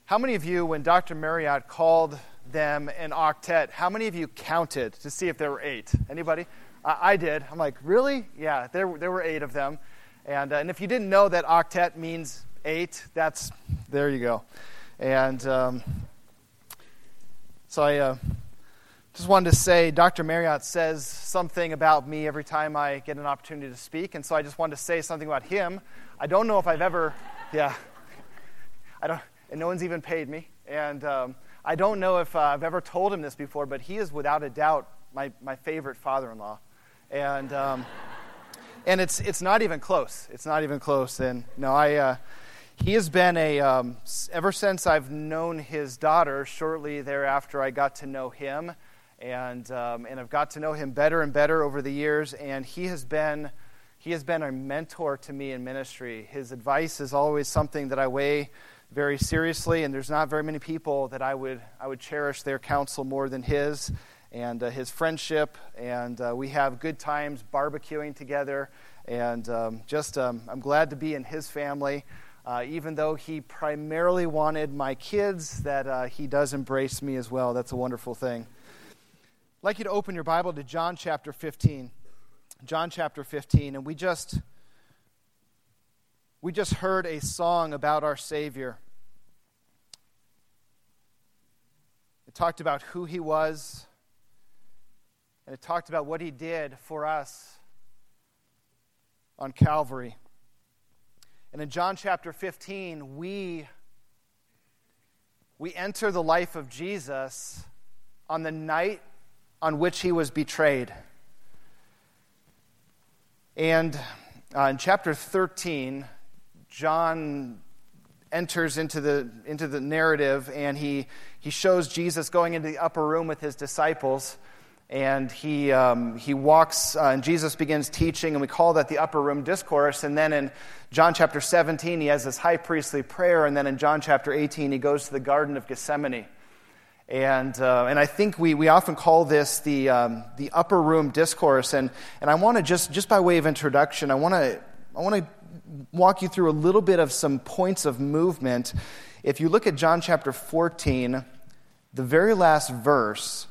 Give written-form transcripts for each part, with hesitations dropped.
How many of you, when Dr. Marriott called them an octet, how many of you counted to see if there were 8? Anybody? I did. I'm like, really? Yeah, there were 8 of them. And if you didn't know that octet means 8, there you go. And so I just wanted to say, Dr. Marriott says something about me every time I get an opportunity to speak, and so I just wanted to say something about him. I don't know if I've ever, and no one's even paid me, and I don't know if I've ever told him this before, but he is without a doubt my favorite father-in-law, and it's not even close. It's not even close. And no, he has been ever since I've known his daughter. Shortly thereafter, I got to know him, and I've got to know him better and better over the years. And he has been a mentor to me in ministry. His advice is always something that I weigh very seriously, and there's not very many people that I would cherish their counsel more than his, and his friendship, and we have good times barbecuing together, and I'm glad to be in his family. Even though he primarily wanted my kids, that he does embrace me as well. That's a wonderful thing. I'd like you to open your Bible to John chapter 15. John chapter 15, and we just heard a song about our Savior. It talked about who he was, and it talked about what he did for us on Calvary. And in John chapter 15, we enter the life of Jesus on the night on which he was betrayed. And in chapter 13, John enters into the narrative, and he shows Jesus going into the upper room with his disciples, and he walks, and Jesus begins teaching, and we call that the upper room discourse. And then in John chapter 17, he has this high priestly prayer, and then in John chapter 18, he goes to the Garden of Gethsemane. And I think we often call this the upper room discourse. And I want to just by way of introduction, I want to walk you through a little bit of some points of movement. If you look at John chapter 14, the very last verse,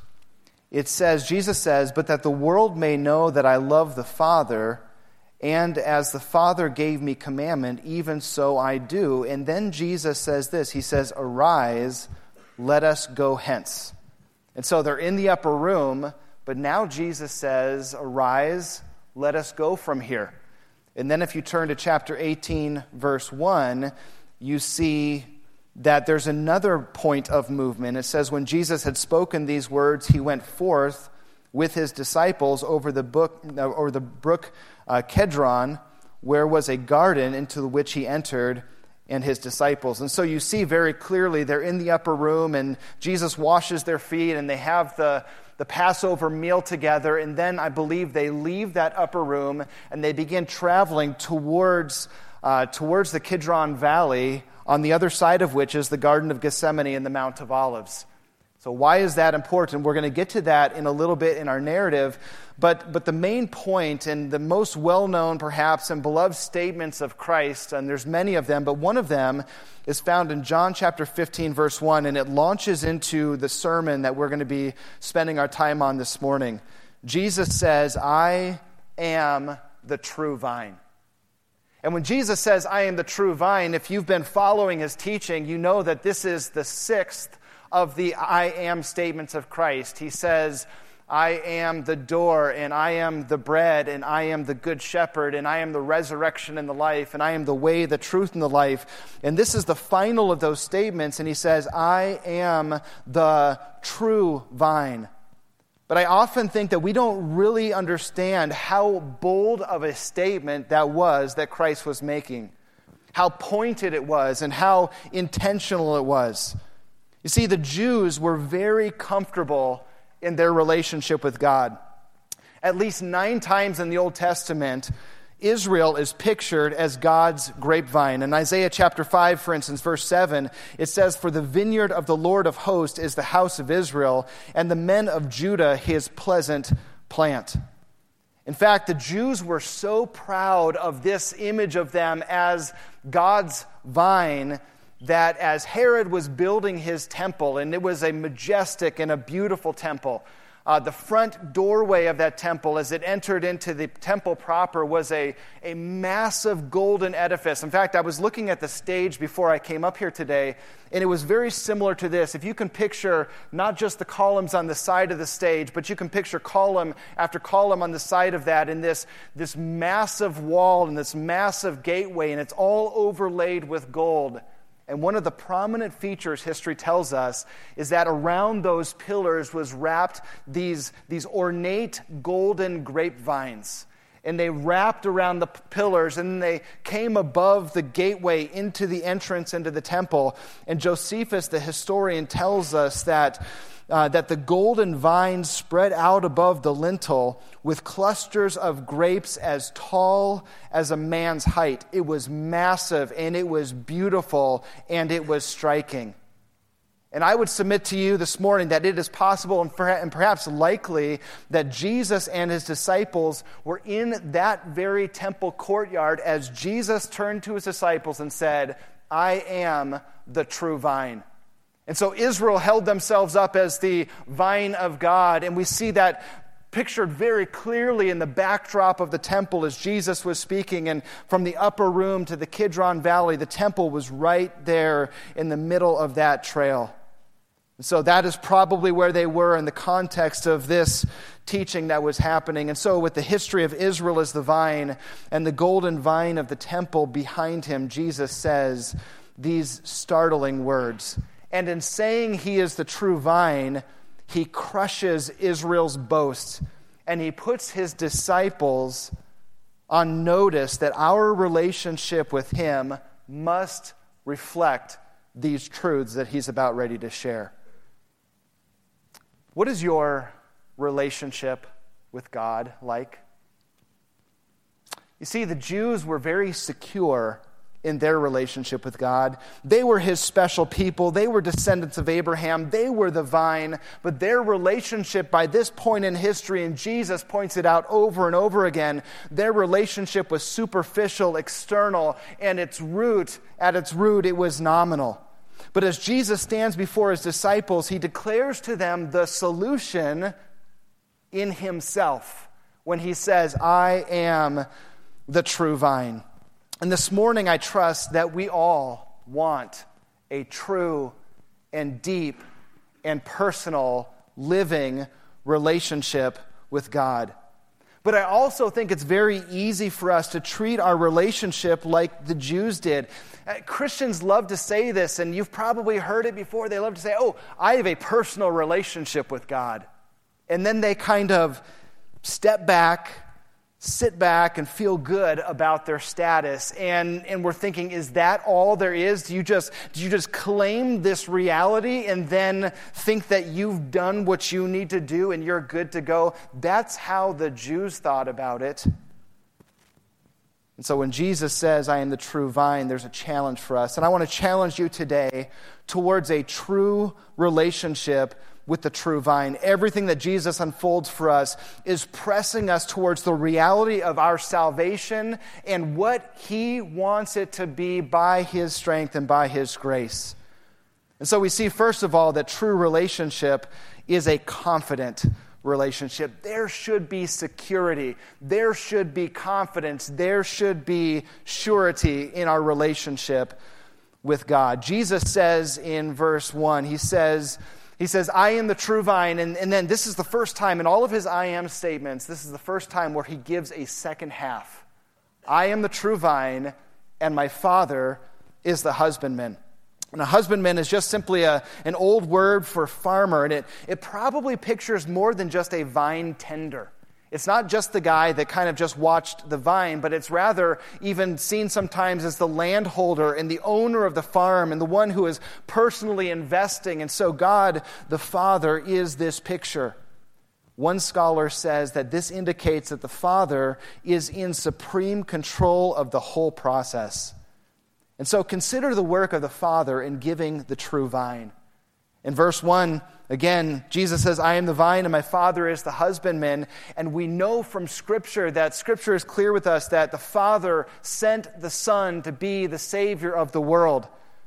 Jesus says, "But that the world may know that I love the Father, and as the Father gave me commandment, even so I do." And then Jesus says this, he says, "Arise, let us go hence." And so they're in the upper room, but now Jesus says, "Arise, let us go from here." And then if you turn to chapter 18, verse 1, you see that there's another point of movement. It says, "When Jesus had spoken these words, he went forth with his disciples over the brook Kedron, where was a garden, into which he entered, and his disciples." And so you see very clearly they're in the upper room, and Jesus washes their feet, and they have the Passover meal together, and then I believe they leave that upper room, and they begin traveling towards the Kidron Valley, on the other side of which is the Garden of Gethsemane and the Mount of Olives. So why is that important? We're going to get to that in a little bit in our narrative, but the main point and the most well-known perhaps and beloved statements of Christ, and there's many of them, but one of them is found in John chapter 15, verse 1, and it launches into the sermon that we're going to be spending our time on this morning. Jesus says, "I am the true vine." And when Jesus says, "I am the true vine," if you've been following his teaching, you know that this is the 6th of the I am statements of Christ. He says, "I am the door, and I am the bread, and I am the good shepherd, and I am the resurrection and the life, and I am the way, the truth, and the life." And this is the final of those statements, and he says, "I am the true vine." But I often think that we don't really understand how bold of a statement that was that Christ was making, how pointed it was, and how intentional it was. You see, the Jews were very comfortable in their relationship with God. At least 9 times in the Old Testament, Israel is pictured as God's grapevine. In Isaiah chapter 5, for instance, verse 7, it says, "For the vineyard of the Lord of hosts is the house of Israel, and the men of Judah his pleasant plant." In fact, the Jews were so proud of this image of them as God's vine that as Herod was building his temple, and it was a majestic and a beautiful temple, the front doorway of that temple, as it entered into the temple proper, was a massive golden edifice. In fact, I was looking at the stage before I came up here today, and it was very similar to this. If you can picture not just the columns on the side of the stage, but you can picture column after column on the side of that, and this massive wall and this massive gateway, and it's all overlaid with gold. And one of the prominent features, history tells us, is that around those pillars was wrapped these ornate golden grapevines. And they wrapped around the pillars, and they came above the gateway into the entrance into the temple. And Josephus, the historian, tells us that the golden vines spread out above the lintel with clusters of grapes as tall as a man's height. It was massive, and it was beautiful, and it was striking. And I would submit to you this morning that it is possible and perhaps likely that Jesus and his disciples were in that very temple courtyard as Jesus turned to his disciples and said, "I am the true vine." And so Israel held themselves up as the vine of God, and we see that pictured very clearly in the backdrop of the temple as Jesus was speaking. And from the upper room to the Kidron Valley, the temple was right there in the middle of that trail. And so that is probably where they were in the context of this teaching that was happening. And so with the history of Israel as the vine and the golden vine of the temple behind him, Jesus says these startling words. And in saying he is the true vine, he crushes Israel's boast, and he puts his disciples on notice that our relationship with him must reflect these truths that he's about ready to share. What is your relationship with God like? You see, the Jews were very secure in their relationship with God. They were his special people. They were descendants of Abraham. They were the vine. But their relationship by this point in history, and Jesus points it out over and over again, their relationship was superficial, external, and at its root, it was nominal. But as Jesus stands before his disciples, he declares to them the solution in himself when he says, "I am the true vine." And this morning, I trust that we all want a true and deep and personal living relationship with God. But I also think it's very easy for us to treat our relationship like the Jews did. Christians love to say this, and you've probably heard it before. They love to say, "Oh, I have a personal relationship with God." And then they kind of step back, sit back, and feel good about their status. And we're thinking, is that all there is? Do you just claim this reality and then think that you've done what you need to do and you're good to go? That's how the Jews thought about it. And so when Jesus says, "I am the true vine," there's a challenge for us. And I want to challenge you today towards a true relationship with the true vine. Everything that Jesus unfolds for us is pressing us towards the reality of our salvation and what he wants it to be by his strength and by his grace. And so we see, first of all, that true relationship is a confident relationship. There should be security. There should be confidence. There should be surety in our relationship with God. Jesus says in verse 1, he says, "I am the true vine," and then this is the first time in all of his "I am" statements, this is the first time where he gives a second half. "I am the true vine, and my Father is the husbandman." And a husbandman is just simply an old word for farmer, and it probably pictures more than just a vine tender. It's not just the guy that kind of just watched the vine, but it's rather even seen sometimes as the landholder and the owner of the farm and the one who is personally investing. And so God, the Father, is this picture. One scholar says that this indicates that the Father is in supreme control of the whole process. And so consider the work of the Father in giving the true vine. In verse 1, again, Jesus says, "I am the vine and my Father is the husbandman." And we know from Scripture that Scripture is clear with us that the Father sent the Son to be the Savior of the world.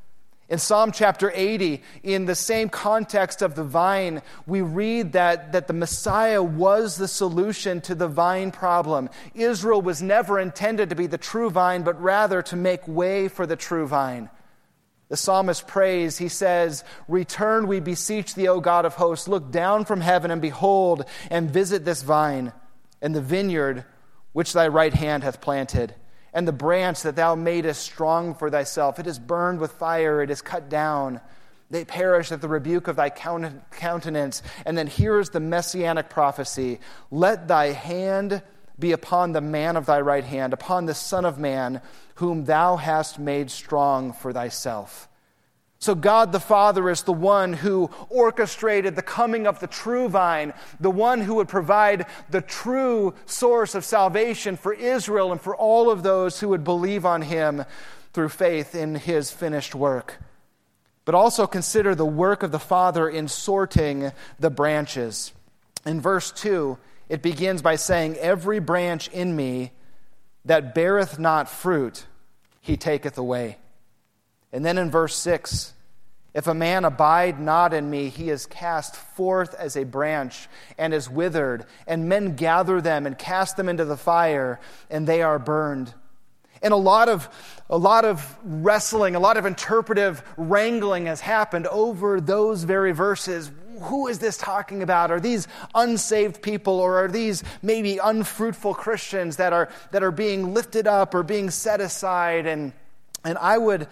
In Psalm chapter 80, in the same context of the vine, we read that the Messiah was the solution to the vine problem. Israel was never intended to be the true vine, but rather to make way for the true vine. The psalmist prays, he says, "Return, we beseech thee, O God of hosts. Look down from heaven and behold, and visit this vine, and the vineyard which thy right hand hath planted. And the branch that thou madest strong for thyself, it is burned with fire, it is cut down. They perish at the rebuke of thy countenance." And then here is the messianic prophecy. "Let thy hand be upon the man of thy right hand, upon the Son of Man, whom thou hast made strong for thyself." So God the Father is the one who orchestrated the coming of the true vine, the one who would provide the true source of salvation for Israel and for all of those who would believe on him through faith in his finished work. But also consider the work of the Father in sorting the branches. In verse 2, it begins by saying, "Every branch in me that beareth not fruit, he taketh away." And then in verse 6, "If a man abide not in me, he is cast forth as a branch and is withered, and men gather them and cast them into the fire, and they are burned." And a lot of wrestling, a lot of interpretive wrangling has happened over those very verses. Who is this talking about? Are these unsaved people, or are these maybe unfruitful Christians that are being lifted up or being set aside? And I would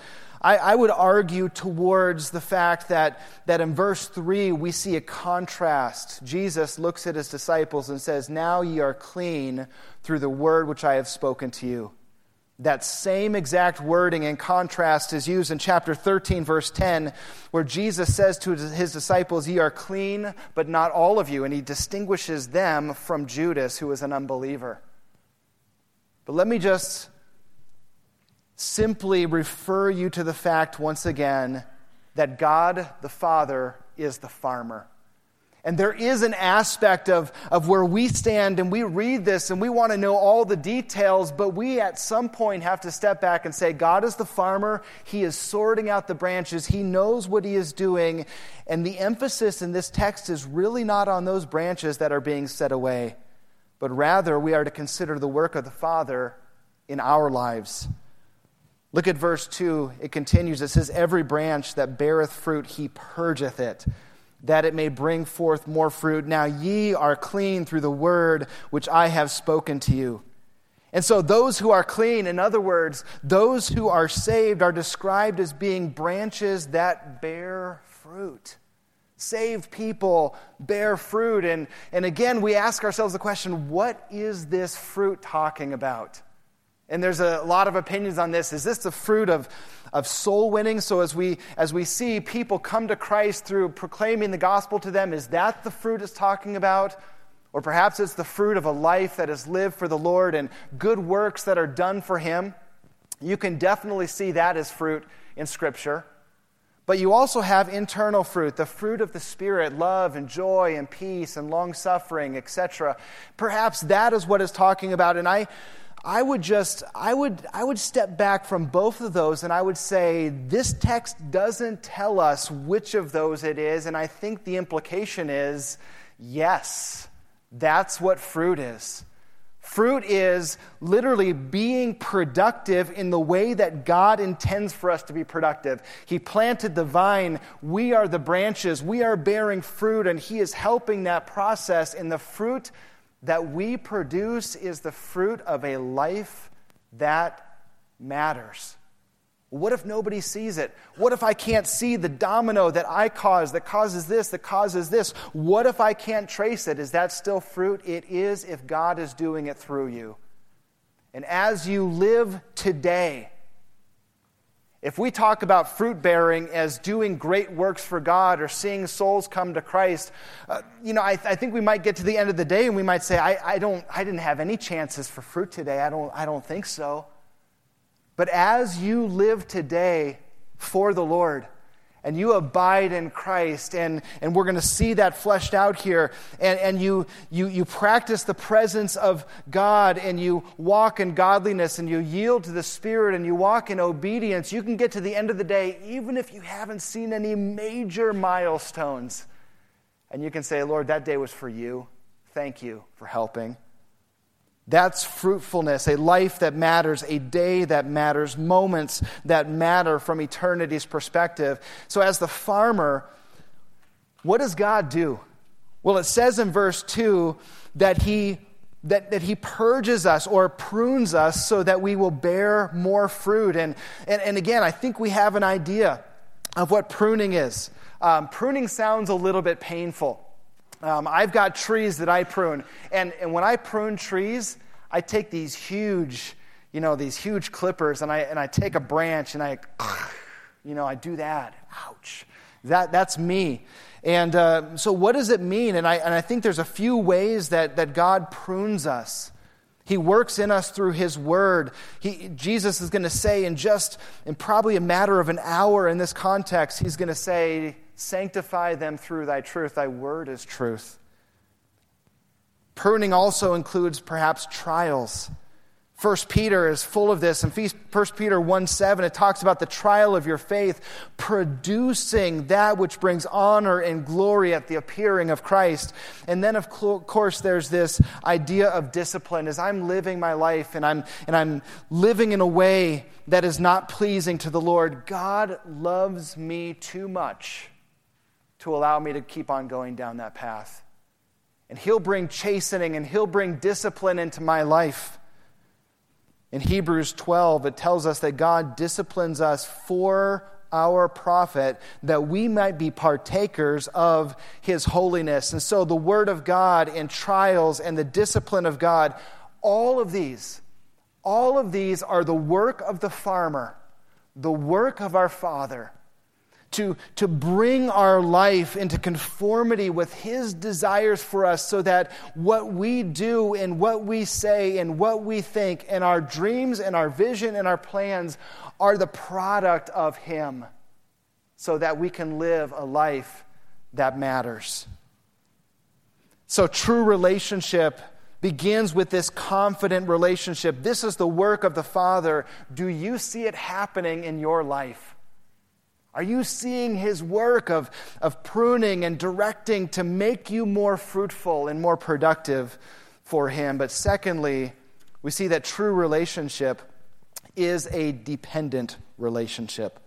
argue towards the fact that in verse 3 we see a contrast. Jesus looks at his disciples and says, "Now ye are clean through the word which I have spoken to you." That same exact wording and contrast is used in chapter 13, verse 10, where Jesus says to his disciples, "Ye are clean, but not all of you." And he distinguishes them from Judas, who is an unbeliever. But let me just simply refer you to the fact once again that God the Father is the farmer. And there is an aspect of where we stand and we read this and we want to know all the details, but we at some point have to step back and say, God is the farmer. He is sorting out the branches. He knows what he is doing. And the emphasis in this text is really not on those branches that are being set away, but rather we are to consider the work of the Father in our lives. Look at verse 2. It continues. It says, "Every branch that beareth fruit, he purgeth it, that it may bring forth more fruit. Now ye are clean through the word which I have spoken to you." And so those who are clean, in other words, those who are saved, are described as being branches that bear fruit. Saved people bear fruit. And again, we ask ourselves the question, what is this fruit talking about? And there's a lot of opinions on this. Is this the fruit of soul winning? So as we see people come to Christ through proclaiming the gospel to them, is that the fruit it's talking about? Or perhaps it's the fruit of a life that is lived for the Lord and good works that are done for him. You can definitely see that as fruit in Scripture. But you also have internal fruit, the fruit of the Spirit, love and joy and peace and long-suffering, etc. Perhaps that is what it's talking about. And I would step back from both of those and I would say this text doesn't tell us which of those it is, and I think the implication is yes, that's what fruit is. Fruit is literally being productive in the way that God intends for us to be productive. He planted the vine, we are the branches, we are bearing fruit, and he is helping that process, and the fruit that we produce is the fruit of a life that matters. What if nobody sees it? What if I can't see the domino that I caused, that causes this, that causes this? What if I can't trace it? Is that still fruit? It is if God is doing it through you. And as you live today, if we talk about fruit bearing as doing great works for God or seeing souls come to Christ, I think we might get to the end of the day and we might say, I didn't have any chances for fruit today. I don't think so. But as you live today for the Lord, and you abide in Christ, and we're going to see that fleshed out here, and you practice the presence of God, and you walk in godliness, and you yield to the Spirit, and you walk in obedience, you can get to the end of the day, even if you haven't seen any major milestones, and you can say, Lord, that day was for you. Thank you for helping. That's fruitfulness, a life that matters, a day that matters, moments that matter from eternity's perspective. So as the farmer, what does God do? Well, it says in verse 2 that he purges us or prunes us so that we will bear more fruit. And again, I think we have an idea of what pruning is. Pruning sounds a little bit painful. I've got trees that I prune, and when I prune trees, I take these huge clippers, and I take a branch and I do that. Ouch! That's me. And so, what does it mean? And I think there's a few ways that God prunes us. He works in us through His Word. Jesus is going to say in probably a matter of an hour in this context, He's going to say, sanctify them through thy truth. Thy word is truth. Pruning also includes perhaps trials. 1 Peter is full of this. In 1 Peter 1:7, it talks about the trial of your faith producing that which brings honor and glory at the appearing of Christ. And then, of course, there's this idea of discipline. As I'm living my life and I'm living in a way that is not pleasing to the Lord, God loves me too much to allow me to keep on going down that path. And He'll bring chastening and He'll bring discipline into my life. In Hebrews 12, it tells us that God disciplines us for our profit, that we might be partakers of His holiness. And so the Word of God and trials and the discipline of God, all of these are the work of the farmer, the work of our Father, to bring our life into conformity with His desires for us, so that what we do and what we say and what we think and our dreams and our vision and our plans are the product of Him, so that we can live a life that matters. So true relationship begins with this confident relationship. This is the work of the Father. Do you see it happening in your life? Are you seeing His work of pruning and directing to make you more fruitful and more productive for Him? But secondly, we see that true relationship is a dependent relationship.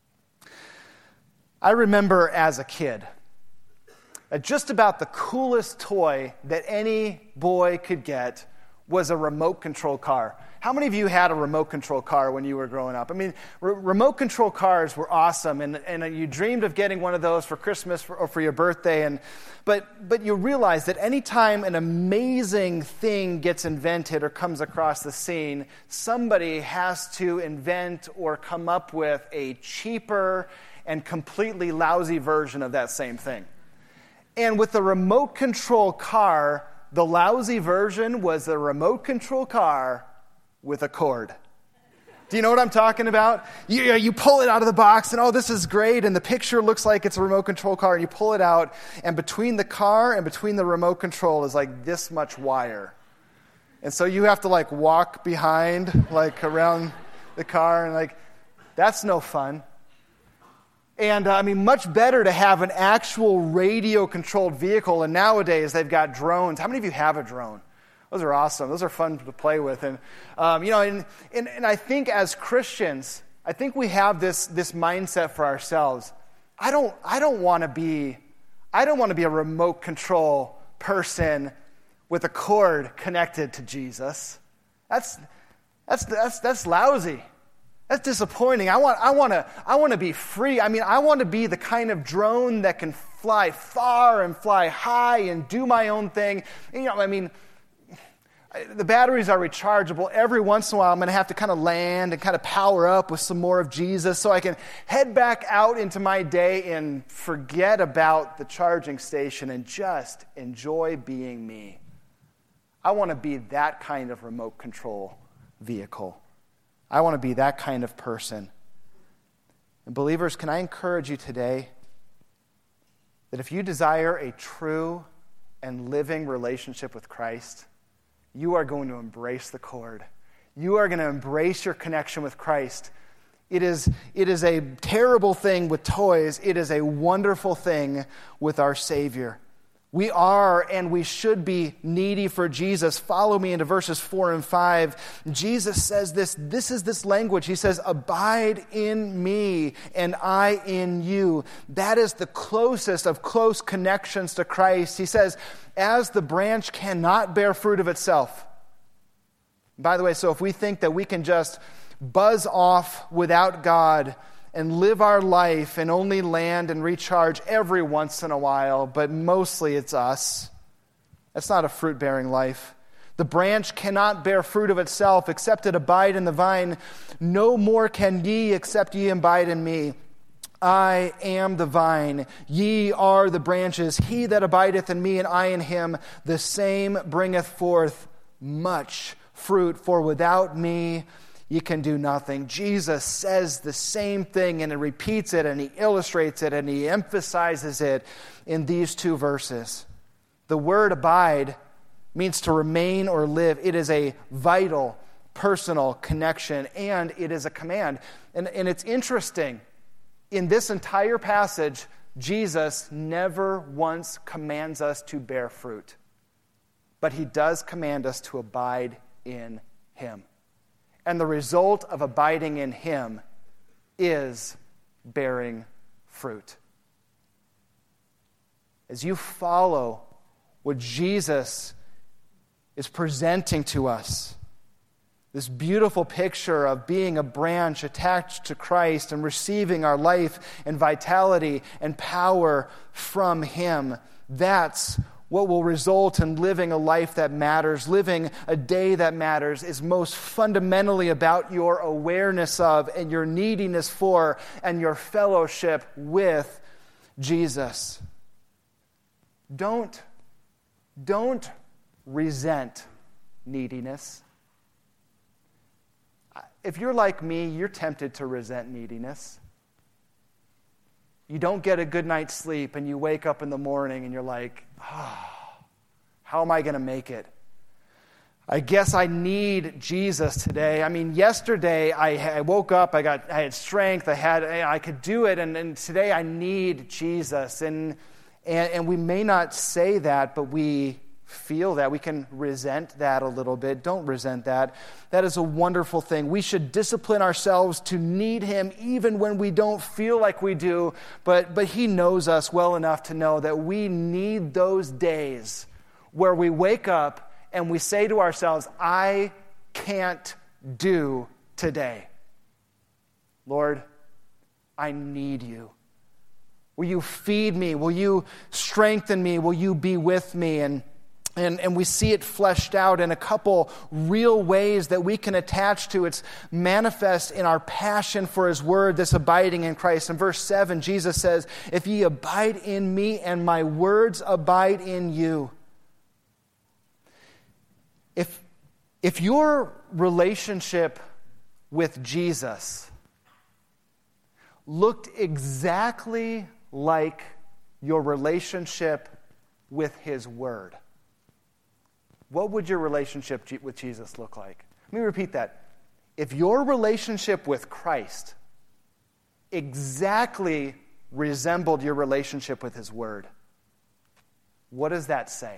I remember as a kid, just about the coolest toy that any boy could get was a remote control car. How many of you had a remote control car when you were growing up? I mean, remote control cars were awesome, and you dreamed of getting one of those for Christmas or for your birthday. But you realize that anytime an amazing thing gets invented or comes across the scene, somebody has to invent or come up with a cheaper and completely lousy version of that same thing. And with the remote control car, the lousy version was a remote control car with a cord. Do you know what I'm talking about? You pull it out of the box and, oh, this is great, and the picture looks like it's a remote control car, and you pull it out, and between the car and between the remote control is like this much wire. And so you have to walk behind, around the car, and that's no fun. And much better to have an actual radio-controlled vehicle, and nowadays they've got drones. How many of you have a drone? Those are awesome. Those are fun to play with. And and I think as Christians, I think we have this mindset for ourselves. I don't want to be a remote control person with a cord connected to Jesus. That's lousy. That's disappointing. I want to be free. I want to be the kind of drone that can fly far and fly high and do my own thing. The batteries are rechargeable. Every once in a while, I'm going to have to kind of land and kind of power up with some more of Jesus so I can head back out into my day and forget about the charging station and just enjoy being me. I want to be that kind of remote control vehicle. I want to be that kind of person. And believers, can I encourage you today that if you desire a true and living relationship with Christ, you are going to embrace the cord. You are going to embrace your connection with Christ. It is a terrible thing with toys. It is a wonderful thing with our Savior. We are and we should be needy for Jesus. Follow me into verses 4 and 5. Jesus says this is this language. He says, abide in me and I in you. That is the closest of close connections to Christ. He says, as the branch cannot bear fruit of itself. By the way, so if we think that we can just buzz off without God and live our life and only land and recharge every once in a while, but mostly it's us, that's not a fruit-bearing life. The branch cannot bear fruit of itself except it abide in the vine. No more can ye except ye abide in me. I am the vine, ye are the branches. He that abideth in me and I in him, the same bringeth forth much fruit, for without me you can do nothing. Jesus says the same thing, and he repeats it, and he illustrates it, and he emphasizes it in these two verses. The word abide means to remain or live. It is a vital, personal connection, and it is a command. And it's interesting. In this entire passage, Jesus never once commands us to bear fruit, but he does command us to abide in him. And the result of abiding in him is bearing fruit. As you follow what Jesus is presenting to us, this beautiful picture of being a branch attached to Christ and receiving our life and vitality and power from him, that's what will result in living a life that matters, living a day that matters, is most fundamentally about your awareness of and your neediness for and your fellowship with Jesus. Don't resent neediness. If you're like me, you're tempted to resent neediness. You don't get a good night's sleep and you wake up in the morning and you're like, how am I going to make it? I guess I need Jesus today. I mean, yesterday I woke up, I had strength, I could do it, and today I need Jesus. And we may not say that, but we feel that. We can resent that a little bit. Don't resent that. That is a wonderful thing. We should discipline ourselves to need him even when we don't feel like we do, but he knows us well enough to know that we need those days where we wake up and we say to ourselves, I can't do today. Lord, I need you. Will you feed me? Will you strengthen me? Will you be with me? And we see it fleshed out in a couple real ways that we can attach to. It's manifest in our passion for his word, this abiding in Christ. In verse 7, Jesus says, if ye abide in me and my words abide in you. If your relationship with Jesus looked exactly like your relationship with his word, what would your relationship with Jesus look like? Let me repeat that. If your relationship with Christ exactly resembled your relationship with his word, what does that say?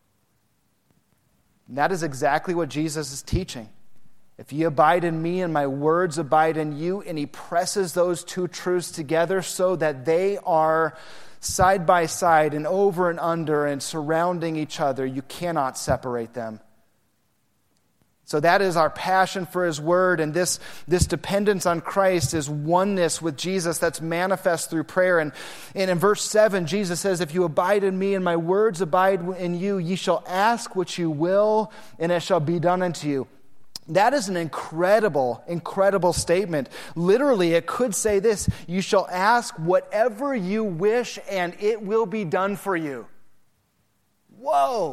And that is exactly what Jesus is teaching. If ye abide in me and my words abide in you, and he presses those two truths together so that they are side by side and over and under and surrounding each other, you cannot separate them. So that is our passion for his word, and this dependence on Christ is oneness with Jesus that's manifest through prayer. And in verse 7, Jesus says, if you abide in me and my words abide in you, ye shall ask what you will, and it shall be done unto you. That is an incredible, incredible statement. Literally, it could say this: you shall ask whatever you wish, and it will be done for you. Whoa!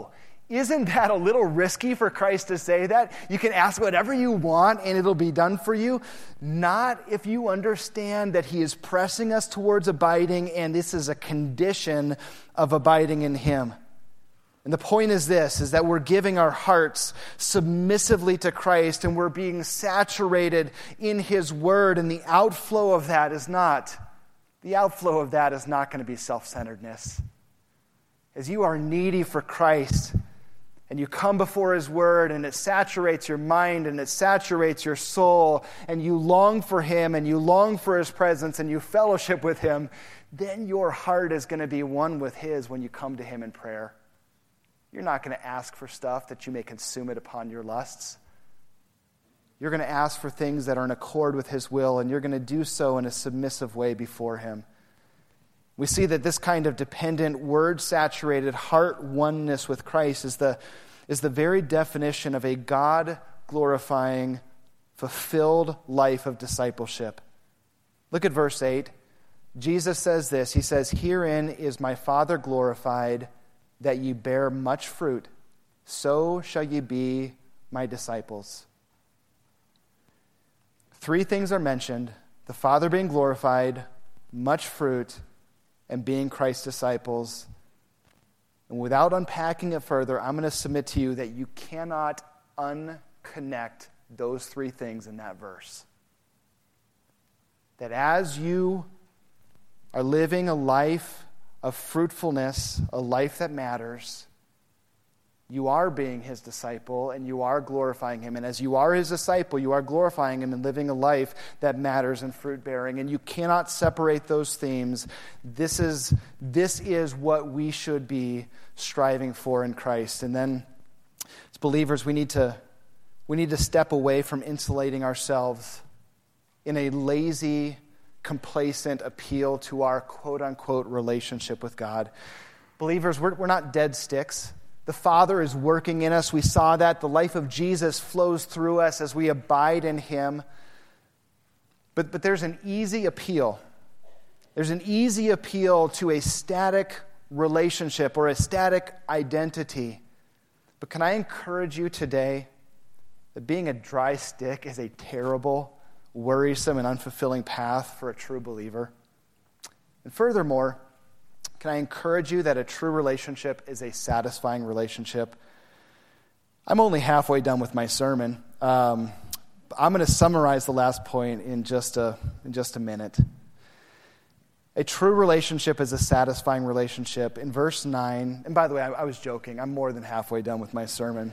Isn't that a little risky for Christ to say that? You can ask whatever you want and it'll be done for you. Not if you understand that he is pressing us towards abiding, and this is a condition of abiding in him. And the point is this, is that we're giving our hearts submissively to Christ, and we're being saturated in his word, and the outflow of that is not going to be self-centeredness. As you are needy for Christ, and you come before his word, and it saturates your mind, and it saturates your soul, and you long for him, and you long for his presence, and you fellowship with him, then your heart is going to be one with his when you come to him in prayer. You're not going to ask for stuff that you may consume it upon your lusts. You're going to ask for things that are in accord with his will, and you're going to do so in a submissive way before him. We see that this kind of dependent, word-saturated heart oneness with Christ is the very definition of a God-glorifying, fulfilled life of discipleship. Look at verse 8. Jesus says this. He says, "Herein is my Father glorified, that ye bear much fruit, so shall ye be my disciples." 3 things are mentioned: the Father being glorified, much fruit, and being Christ's disciples. And without unpacking it further, I'm going to submit to you that you cannot unconnect those 3 things in that verse. That as you are living a life of fruitfulness, a life that matters, you are being his disciple and you are glorifying him. And as you are his disciple, you are glorifying him and living a life that matters and fruit-bearing. And you cannot separate those themes. This is what we should be striving for in Christ. And then, as believers, we need to step away from insulating ourselves in a lazy, complacent appeal to our quote-unquote relationship with God. Believers, we're not dead sticks. The Father is working in us. We saw that. The life of Jesus flows through us as we abide in him. But there's an easy appeal. There's an easy appeal to a static relationship or a static identity. But can I encourage you today that being a dry stick is a terrible, worrisome, and unfulfilling path for a true believer? And furthermore, can I encourage you that a true relationship is a satisfying relationship? I'm only halfway done with my sermon. I'm going to summarize the last point in just a minute. A true relationship is a satisfying relationship. In verse 9, and by the way, I was joking. I'm more than halfway done with my sermon.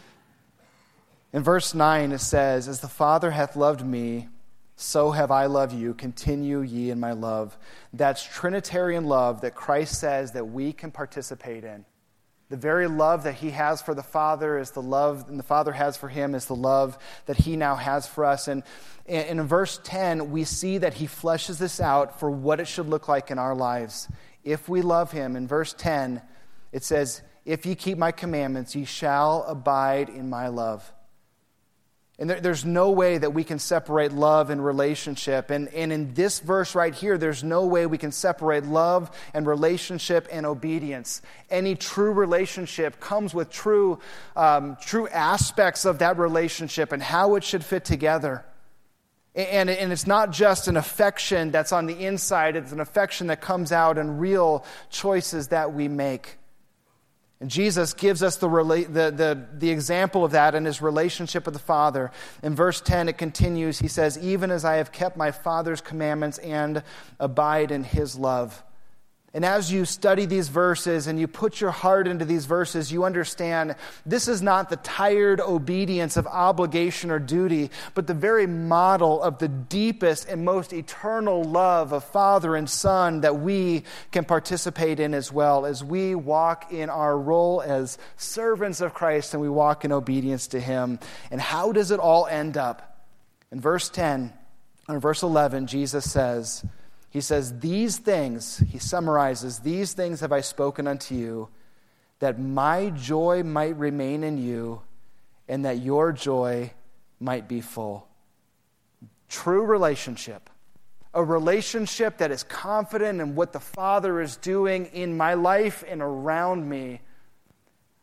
In verse 9, it says, "As the Father hath loved me, so have I loved you. Continue ye in my love." That's Trinitarian love that Christ says that we can participate in. The very love that he has for the Father is the love, and the Father has for him is the love that he now has for us. And in verse 10, we see that he fleshes this out for what it should look like in our lives. If we love him, in verse 10, it says, "If ye keep my commandments, ye shall abide in my love." And there's no way that we can separate love and relationship. And in this verse right here, there's no way we can separate love and relationship and obedience. Any true relationship comes with true aspects of that relationship and how it should fit together. And it's not just an affection that's on the inside. It's an affection that comes out in real choices that we make. And Jesus gives us the example of that in his relationship with the Father. In verse 10, it continues. He says, "Even as I have kept my Father's commandments and abide in his love." And as you study these verses and you put your heart into these verses, you understand this is not the tired obedience of obligation or duty, but the very model of the deepest and most eternal love of Father and Son that we can participate in as well as we walk in our role as servants of Christ and we walk in obedience to him. And how does it all end up? In verse 10, or verse 11, Jesus says, he says, "These things," he summarizes, "these things have I spoken unto you, that my joy might remain in you, and that your joy might be full." True relationship. A relationship that is confident in what the Father is doing in my life and around me.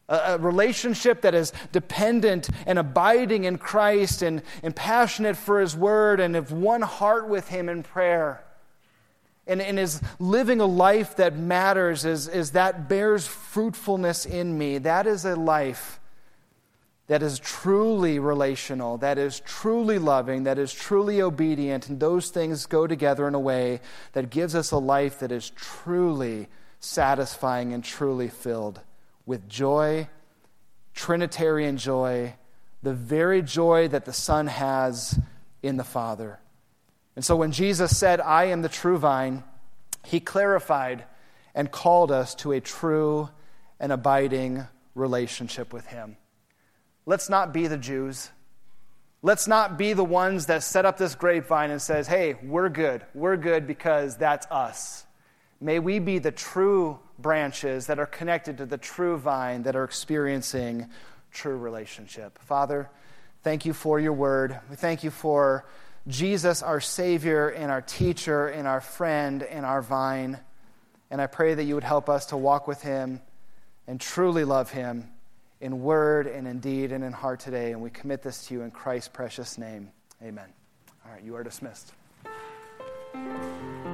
A relationship that is dependent and abiding in Christ and passionate for His Word and of one heart with Him in prayer. And is living a life that matters, is that bears fruitfulness in me. That is a life that is truly relational, that is truly loving, that is truly obedient. And those things go together in a way that gives us a life that is truly satisfying and truly filled with joy, Trinitarian joy, the very joy that the Son has in the Father. And so when Jesus said, I am the true vine, He clarified and called us to a true and abiding relationship with Him. Let's not be the Jews. Let's not be the ones that set up this grapevine and says, hey, we're good. We're good because that's us. May we be the true branches that are connected to the true vine that are experiencing true relationship. Father, thank you for your word. We thank you for Jesus, our Savior and our teacher and our friend and our vine. And I pray that you would help us to walk with Him and truly love Him in word and in deed and in heart today. And we commit this to you in Christ's precious name. Amen. All right, you are dismissed.